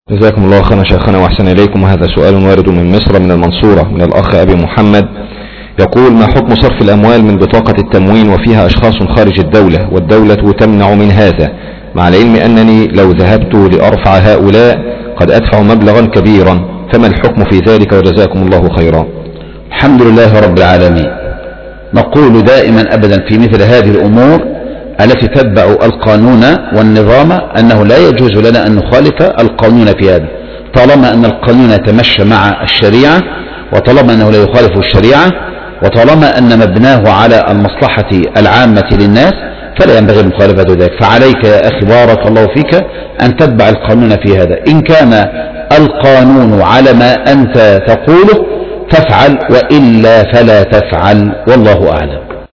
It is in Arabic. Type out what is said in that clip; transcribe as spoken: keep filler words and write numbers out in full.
جزاكم الله خيرا شيخنا وأحسن إليكم. وهذا سؤال وارد من مصر من المنصورة من الأخ أبي محمد، يقول: ما حكم صرف الأموال من بطاقة التموين وفيها أشخاص خارج الدولة والدولة تمنع من هذا، مع العلم أنني لو ذهبت لأرفع هؤلاء قد أدفع مبلغا كبيرا، فما الحكم في ذلك؟ وجزاكم الله خيرا. الحمد لله رب العالمين. نقول دائما أبدا في مثل هذه الأمور التي تتبع القانون والنظام أنه لا يجوز لنا أن نخالف القانون في هذا، طالما أن القانون يتمشى مع الشريعة، وطالما أنه لا يخالف الشريعة، وطالما أن مبناه على المصلحة العامة للناس، فلا ينبغي مخالفة ذلك. فعليك يا أخي بارك الله فيك أن تتبع القانون في هذا. إن كان القانون على ما أنت تقوله فافعل، وإلا فلا تفعل، والله أعلم.